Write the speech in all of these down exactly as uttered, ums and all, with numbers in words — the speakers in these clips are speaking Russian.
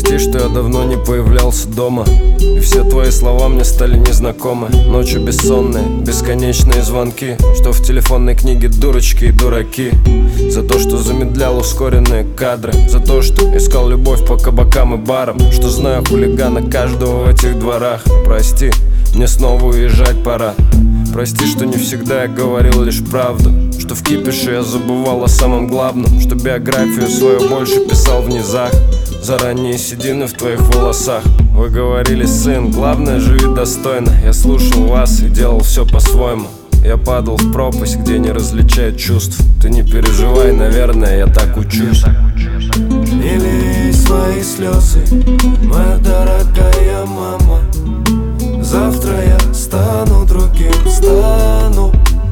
Прости, что я давно не появлялся дома, и все твои слова мне стали незнакомы. Ночью бессонные, бесконечные звонки, что в телефонной книге дурочки и дураки. За то, что замедлял ускоренные кадры, за то, что искал любовь по кабакам и барам, что знаю хулигана каждого в этих дворах. Прости, мне снова уезжать пора. Прости, что не всегда я говорил лишь правду, что в кипише я забывал о самом главном, что биографию свою больше писал в низах. Заранее седины в твоих волосах. Вы говорили: сын, главное, живи достойно. Я слушал вас и делал все по-своему. Я падал в пропасть, где не различают чувств. Ты не переживай, наверное, я так учусь. Не лей свои слезы, моя дорогая мама. Завтра я стану другим, стану.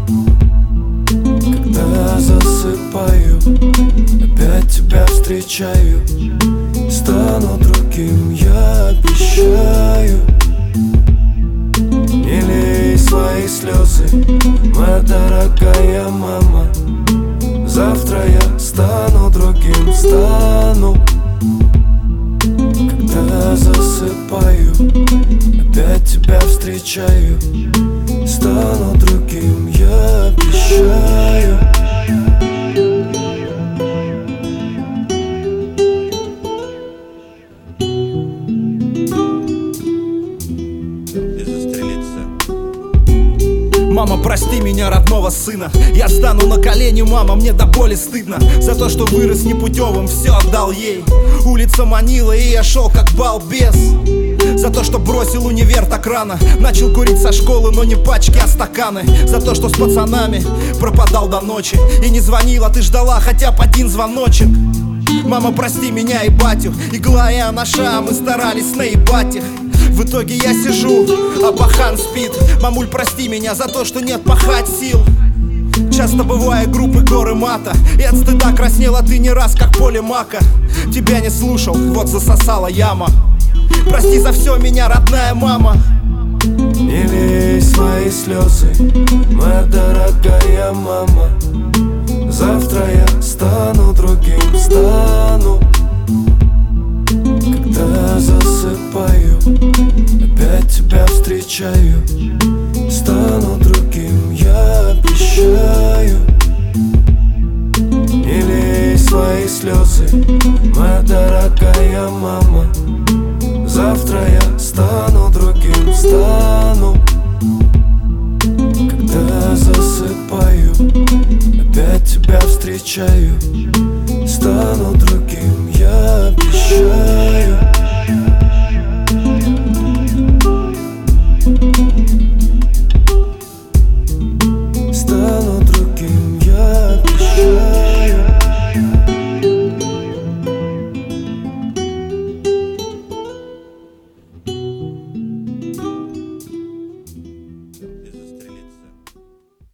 Когда засыпаю, опять тебя встречаю. Стану другим, я обещаю. Не лей свои слезы, моя дорогая мама. Завтра я стану другим, стану. Когда засыпаю, опять тебя встречаю. Стану другим, я обещаю. Мама, прости меня, родного сына. Я стану на колени, мама, мне до боли стыдно за то, что вырос непутевым, все отдал ей. Улица манила, и я шел как балбес. За то, что бросил универ так рано, начал курить со школы, но не пачки, а стаканы. За то, что с пацанами пропадал до ночи и не звонила, ты ждала хотя бы один звоночек. Мама, прости меня и батю, игла и анаша, мы старались наебать их. В итоге я сижу, а пахан спит. Мамуль, прости меня за то, что нет пахать сил. Часто бывая группы горы мата, и от стыда краснела ты не раз, как поле мака. Тебя не слушал, вот засосала яма. Прости за все меня, родная мама. Не лей свои слезы, моя дорогая мама. Завтра я стану другим, стану. Когда засыпаю, опять тебя встречаю. Стану другим, я обещаю. Не лей свои слезы, моя дорогая мама. Завтра я стану другим, стану. Когда засыпаю, опять тебя встречаю.